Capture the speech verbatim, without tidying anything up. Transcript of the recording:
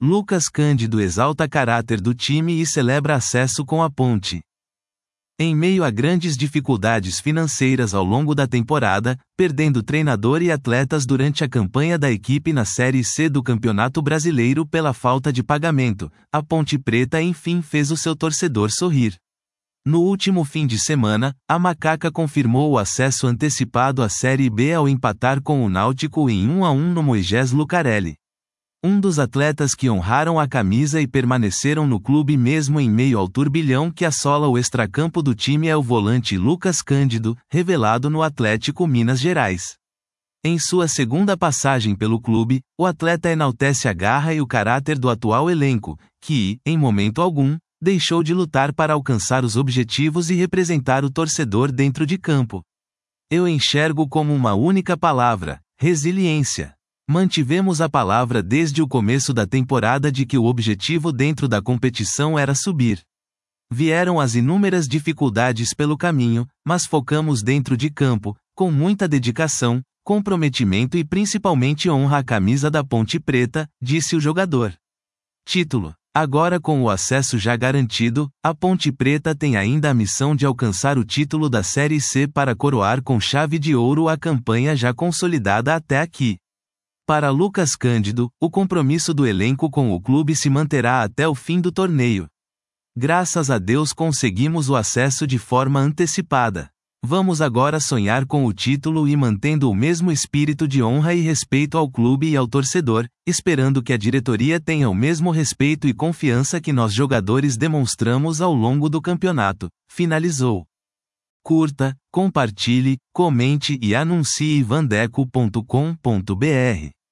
Lucas Cândido exalta caráter do time e celebra acesso com a Ponte. Em meio a grandes dificuldades financeiras ao longo da temporada, perdendo treinador e atletas durante a campanha da equipe na Série C do Campeonato Brasileiro pela falta de pagamento, a Ponte Preta enfim fez o seu torcedor sorrir. No último fim de semana, a Macaca confirmou o acesso antecipado à Série B ao empatar com o Náutico em um a um no Moisés Lucarelli. Um dos atletas que honraram a camisa e permaneceram no clube mesmo em meio ao turbilhão que assola o extracampo do time é o volante Lucas Cândido, revelado no Atlético Minas Gerais. Em sua segunda passagem pelo clube, o atleta enaltece a garra e o caráter do atual elenco, que, em momento algum, deixou de lutar para alcançar os objetivos e representar o torcedor dentro de campo. Eu enxergo como uma única palavra: resiliência. Mantivemos a palavra desde o começo da temporada de que o objetivo dentro da competição era subir. Vieram as inúmeras dificuldades pelo caminho, mas focamos dentro de campo, com muita dedicação, comprometimento e principalmente honra à camisa da Ponte Preta, disse o jogador. Título: agora com o acesso já garantido, a Ponte Preta tem ainda a missão de alcançar o título da Série C para coroar com chave de ouro a campanha já consolidada até aqui. Para Lucas Cândido, o compromisso do elenco com o clube se manterá até o fim do torneio. Graças a Deus conseguimos o acesso de forma antecipada. Vamos agora sonhar com o título e mantendo o mesmo espírito de honra e respeito ao clube e ao torcedor, esperando que a diretoria tenha o mesmo respeito e confiança que nós jogadores demonstramos ao longo do campeonato, finalizou. Curta, compartilhe, comente e anuncie vandeco ponto com ponto br.